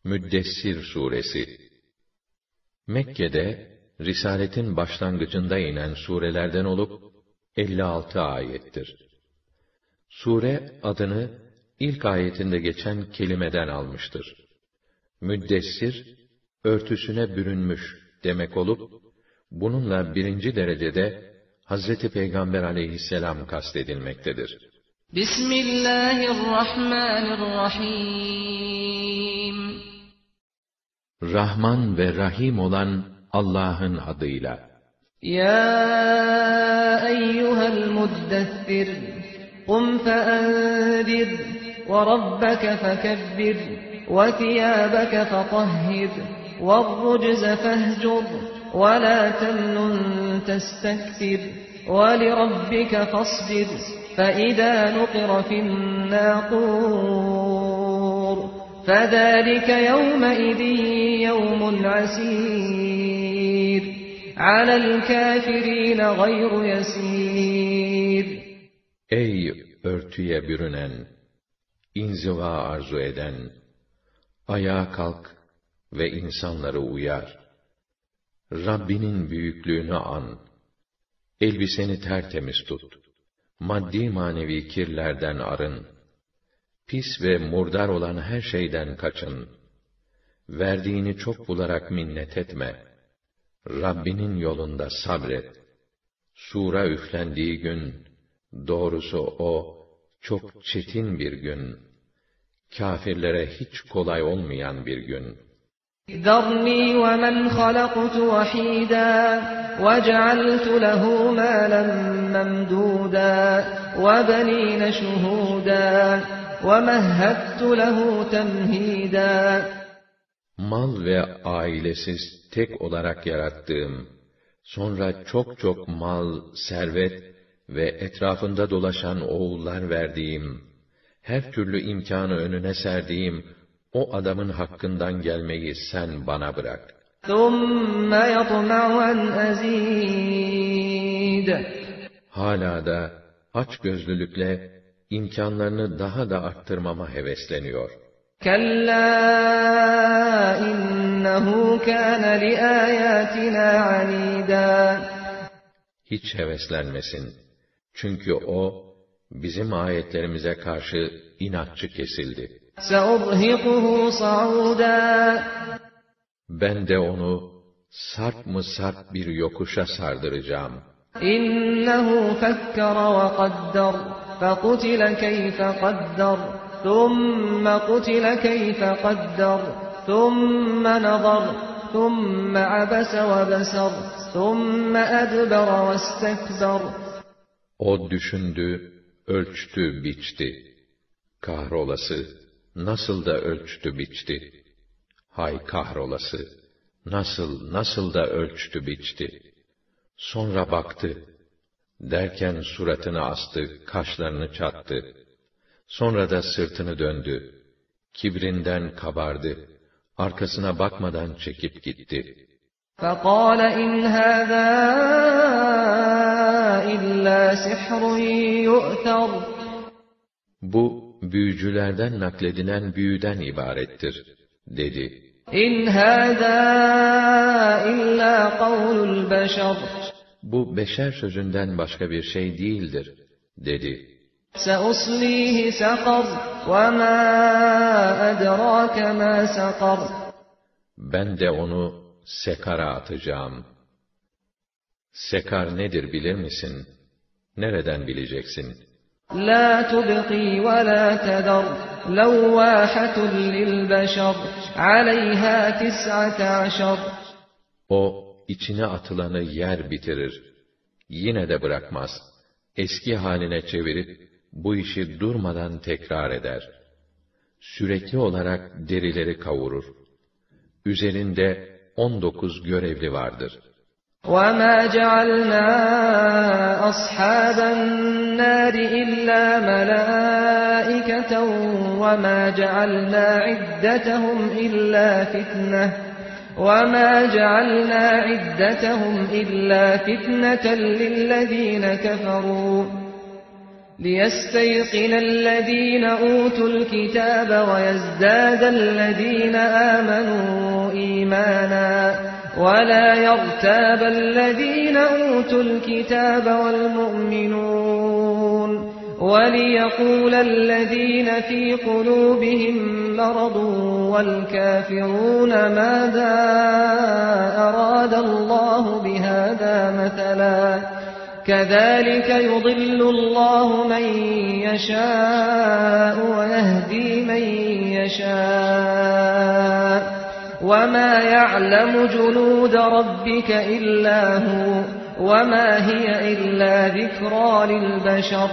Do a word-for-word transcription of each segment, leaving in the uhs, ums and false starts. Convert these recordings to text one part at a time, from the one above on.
Müddessir suresi. Mekke'de risaletin başlangıcında inen surelerden olup elli altı ayettir. Sure adını ilk ayetinde geçen kelimeden almıştır. Müddessir, örtüsüne bürünmüş demek olup, bununla birinci derecede Hazreti Peygamber aleyhisselam kastedilmektedir. Bismillahirrahmanirrahim. Rahman ve Rahim olan Allah'ın adıyla. Ya eyyuhel muddessir, kum feenzir, ve rabbeke fekebbir, ve thiyâbeke fetahhir, ve rrucze fehcur, ve la temnun testekbir, ve lirabbike fasbir, فَإِذَا نُقِرَ فِي النَّاقُورِ فَذَٰلِكَ يَوْمَئِذٍ يَوْمٌ عَسِيرٌ عَلَى الْكَافِرِينَ غَيْرُ يَسِيرٌ. Ey örtüye bürünen, inziva arzu eden, ayağa kalk ve insanları uyar. Rabbinin büyüklüğünü an, elbiseni tertemiz tut. Maddi manevi kirlerden arın. Pis ve murdar olan her şeyden kaçın. Verdiğini çok bularak minnet etme. Rabbinin yolunda sabret. Sura üflendiği gün, doğrusu o, çok çetin bir gün. Kâfirlere hiç kolay olmayan bir gün. ذَرْنِي وَمَنْ خَلَقْتُ وَحِيدًا وَجَعَلْتُ لَهُ مَالًا مَمْدُودًا وَبَنِينَ شُهُودًا وَمَهَّدتُّ لَهُ تَمْهِيدًا. Mal ve ailesiz tek olarak yarattığım, sonra çok çok mal, servet ve etrafında dolaşan oğullar verdiğim, her türlü imkanı önüne serdiğim o adamın hakkından gelmeyi sen bana bırak. ثُمَّ يَطْمَعُ أَنْ أَزِيدَ. Hala da açgözlülükle imkanlarını daha da arttırmama hevesleniyor. كَلَّا إِنَّهُ كَانَ لِآيَاتِنَا عَنِيدًا. Hiç heveslenmesin. Çünkü o, bizim ayetlerimize karşı inatçı kesildi. سَأُرْهِقُهُ صَعُودًا. Ben de onu sarp mı sarp bir yokuşa sardıracağım. إِنَّهُ فَكَّرَ وَقَدَّرَ فَقُتِلَ كَيْفَ قَدَّرَ ثُمَّ قُتِلَ كَيْفَ قَدَّرَ ثُمَّ نَظَرَ ثُمَّ عَبَسَ وَبَسَرَ ثُمَّ أَدْبَرَ وَاسْتَكْبَرَ. O düşündü, ölçtü, biçti. Kahrolası, nasıl da ölçtü, biçti. Hay kahrolası, nasıl, nasıl da ölçtü, biçti. Sonra baktı, derken suratını astı, kaşlarını çattı. Sonra da sırtını döndü, kibrinden kabardı, arkasına bakmadan çekip gitti. فَقَالَ إِنْ هَذَا إِلَّا سِحْرٌ يُؤْثَرُ. Bu, büyücülerden nakledilen büyüden ibarettir, dedi. İn hâzâ illâ kavlul beşer. Bu beşer sözünden başka bir şey değildir, dedi. سَأُصْلِيهِ سَقَرَ وَمَا أَدْرَاكَ مَا سَقَرَ. Ben de onu sekara atacağım. Sekar nedir bilir misin? Nereden bileceksin? لَا تُبْقِي وَلَا تَذَرُ لَوَّاحَةٌ لِلْبَشَرِ عَلَيْهَا تِسْعَةَ عَشَرَ. O, içine atılanı yer bitirir. Yine de bırakmaz. Eski haline çevirip, bu işi durmadan tekrar eder. Sürekli olarak derileri kavurur. Üzerinde on dokuz görevli vardır. وَمَا جَعَلْنَا أَصْحَابَ النَّارِ إِلَّا مَلَائِكَةً وَمَا جَعَلْنَا عِدَّتَهُمْ إِلَّا فِتْنَةً وَمَا جَعَلْنَا عِدَّتَهُمْ إِلَّا فِتْنَةً لِلَّذِينَ كَفَرُوا لِيَسْتَيْقِنَ الَّذ۪ينَ أُوتُوا الْكِتَابَ وَيَزْدَادَ الَّذ۪ينَ آمَنُوا إِيمَانًا وَلَا يَرْتَابَ الَّذ۪ينَ أُوتُوا الْكِتَابَ وَالْمُؤْمِنُونَ وَلِيَقُولَ الَّذ۪ينَ فِي قُلُوبِهِمْ مَرَضٌ وَالْكَافِرُونَ مَاذَا أَرَادَ اللّٰهُ بِهَذَا مَثَلًا كَذَٰلِكَ يُضِلُّ اللّٰهُ مَنْ يَشَاءُ وَيَهْدِي مَنْ يَشَاءُ وَمَا يَعْلَمُ جُنُودَ رَبِّكَ إِلَّا هُوَ وَمَا هِيَ إِلَّا ذِكْرَى لِلْبَشَرِ.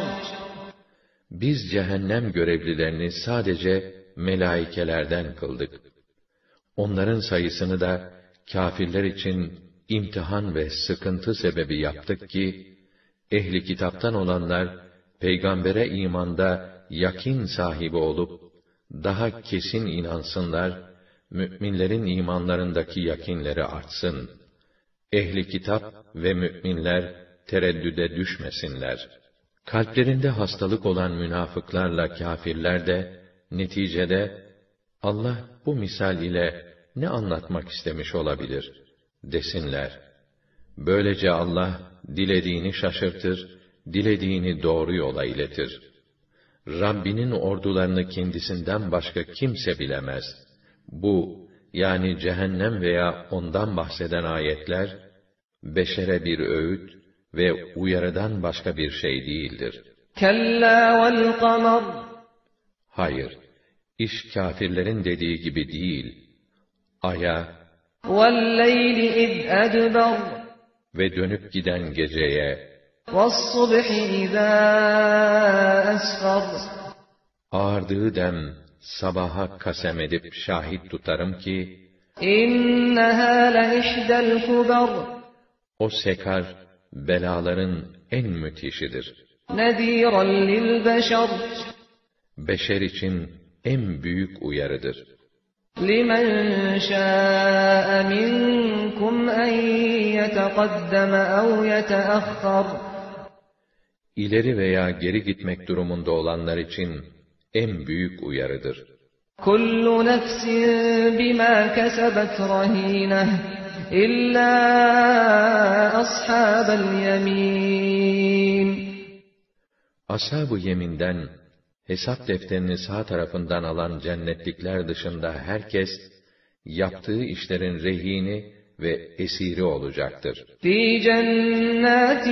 Biz cehennem görevlilerini sadece melaikelerden kıldık. Onların sayısını da kâfirler için imtihan ve sıkıntı sebebi yaptık ki, ehli kitaptan olanlar, peygambere imanda yakin sahibi olup, daha kesin inansınlar, mü'minlerin imanlarındaki yakinleri artsın. Ehli kitap ve mü'minler tereddüde düşmesinler. Kalplerinde hastalık olan münafıklarla kâfirler de, neticede, Allah bu misal ile ne anlatmak istemiş olabilir desinler. Böylece Allah, dilediğini şaşırtır, dilediğini doğru yola iletir. Rabbinin ordularını kendisinden başka kimse bilemez. Bu, yani cehennem veya ondan bahseden ayetler, beşere bir öğüt ve uyarıdan başka bir şey değildir. Kella vel kamar. Hayır, iş kâfirlerin dediği gibi değil. Aya وَاللَّيْلِ اِذْ اَدْبَرْ ve dönüp giden geceye, وَالصُّبْحِ اِذَا أَسْفَرْ ağardığı dem sabaha kasem edip şahit tutarım ki, اِنَّهَا لَاِحْدَ الْكُبَرْ o sekar, belaların en müthişidir. نَذ۪يرًا لِلْبَشَرِ Beşer için en büyük uyarıdır. لِمَنْ شَاءَ مِنْكُمْ أَنْ يَتَقَدَّمَ أَوْ يَتَأَخَّرَ İleri veya geri gitmek durumunda olanlar için en büyük uyarıdır. كُلُّ نَفْسٍ بِمَا كَسَبَتْ رَهِينَةٌ إِلَّا أَصْحَابَ الْيَمِينِ Ashab-ı yeminden, hesap defterini sağ tarafından alan cennetlikler dışında herkes, yaptığı işlerin rehini ve esiri olacaktır. فِي جَنَّاتٍ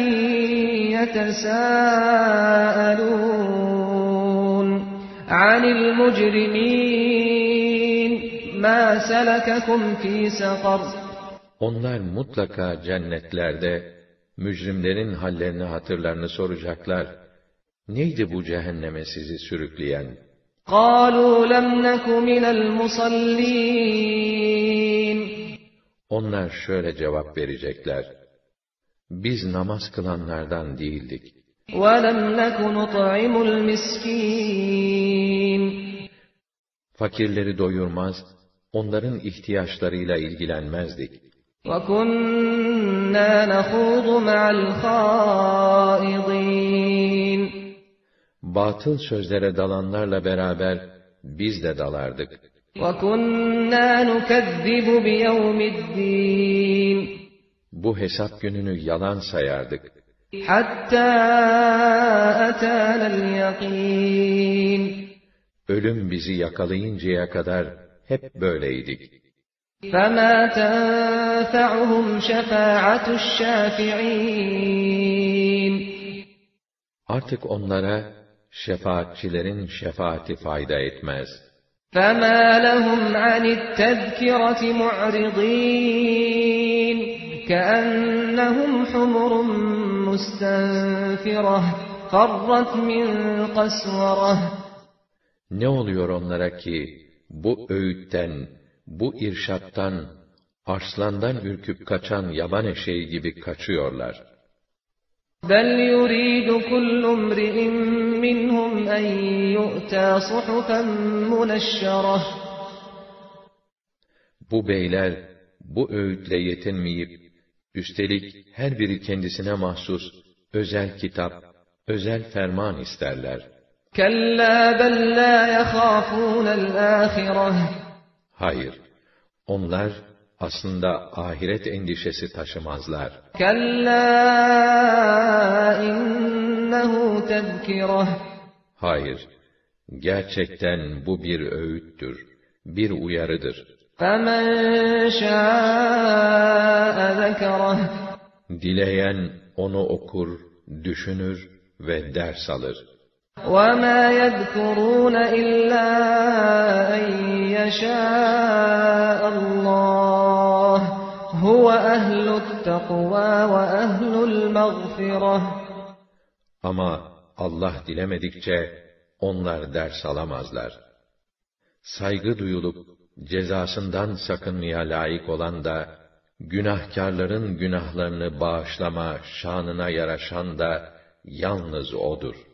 يَتَسَاءَلُونَ عَنِ الْمُجْرِمِينَ مَا سَلَكَكُمْ فِي سَقَرَ Onlar mutlaka cennetlerde, mücrimlerin hallerini hatırlarını soracaklar. Neydi bu cehenneme sizi sürükleyen? قَالُوا لَمْ نَكُ مِنَ الْمُصَلِّينَ Onlar şöyle cevap verecekler: Biz namaz kılanlardan değildik. وَلَمْ نَكُ نُطْعِمُ الْمِسْكِينَ Fakirleri doyurmaz, onların ihtiyaçlarıyla ilgilenmezdik. وَكُنَّا نَخُوضُ مَعَ الْخَائِضِينَ Batıl sözlere dalanlarla beraber biz de dalardık. وَكُنَّا نُكَذِّبُ بِيَوْمِ الدِّينِ Bu hesap gününü yalan sayardık. حَتَّى أَتَانَا الْيَقِينَ Ölüm bizi yakalayıncaya kadar hep böyleydik. فَمَا تَنْفَعُهُمْ شَفَاعَةُ الشَّافِعِينَ Artık onlara şefaatçilerin şefaati fayda etmez. فَمَا لَهُمْ عَنِ التَّذْكِرَةِ مُعْرِضِينَ كَأَنَّهُمْ حُمُرٌ مُسْتَنْفِرَةٌ فَرَّتْ مِنْ قَسْوَرَةٍ Ne oluyor onlara ki bu öğütten, bu irşattan, arslandan ürküp kaçan yaban eşeği gibi kaçıyorlar. بَلْ يُرِيدُ كُلُّ امْرِئٍ مِّنْهُمْ أَنْ يُؤْتَى صُحُفًا مُنَشَّرَةً Bu beyler, bu öğütle yetinmeyip, üstelik her biri kendisine mahsus özel kitap, özel ferman isterler. كَلَّا بَلْ لَا يَخَافُونَ الْآخِرَةَ Hayır, onlar aslında ahiret endişesi taşımazlar. كَلَّا إِنَّهُ تَذْكِرَةٌ Hayır, gerçekten bu bir öğüttür, bir uyarıdır. فَمَنْ شَاءَ ذَكَرَهُ Dileyen onu okur, düşünür ve ders alır. وَمَا يَذْكُرُونَ إِلَّا أَنْ يَشَاءَ اللّٰهُ هُوَ أَهْلُ التَّقْوَى وَأَهْلُ الْمَغْفِرَةِ Ama Allah dilemedikçe onlar ders alamazlar. Saygı duyulup cezasından sakınmaya layık olan da, günahkarların günahlarını bağışlama şanına yaraşan da yalnız O'dur.